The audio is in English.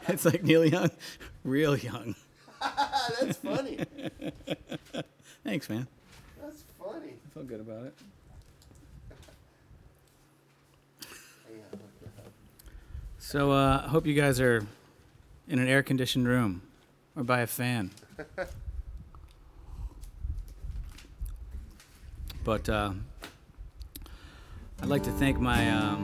It's like Neil Young, real young. That's funny. Thanks, man. That's funny. I feel good about it. Yeah, look that up. So I hope you guys are in an air-conditioned room or by a fan. But I'd like to thank my